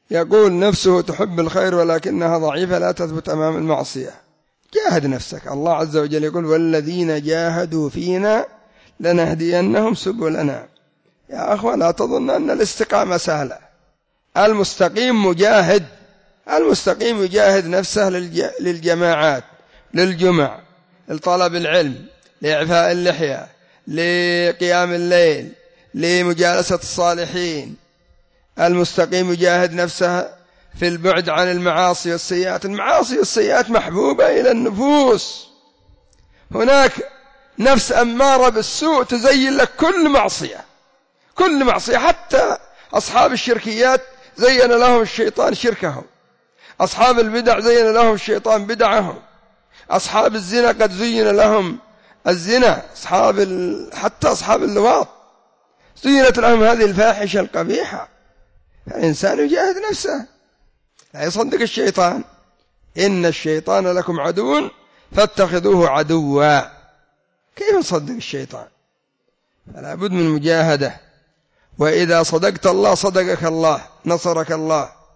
يقول نفسه تحب الخير ولكنها ضعيفة لا تثبت أمام المعصية. جاهد نفسك. الله عز وجل يقول والذين جاهدوا فينا لنهدينهم سبلنا. يا أخوة لا تظن أن الاستقامة سهلة. المستقيم مجاهد. المستقيم يجاهد نفسه للجماعات، للجمع، لطلب العلم، لإعفاء اللحية، لقيام الليل، لمجالسة الصالحين. المستقيم يجاهد نفسه في البعد عن المعاصي والسيئات. المعاصي والسيئات محبوبة إلى النفوس. هناك نفس أمارة بالسوء تزين لك كل معصية، كل معصية. حتى أصحاب الشركيات زين لهم الشيطان شركهم، أصحاب البدع زين لهم الشيطان بدعهم، أصحاب الزنا قد زين لهم الزنا، حتى أصحاب اللواط زينت لهم هذه الفاحشة القبيحة. الإنسان يجاهد نفسه، لا يصدق الشيطان. إن الشيطان لكم عدو فاتخذوه عدوا. كيف نصدق الشيطان؟ فلا بد من مجاهدة. وإذا صدقت الله صدقك الله، نصرك الله.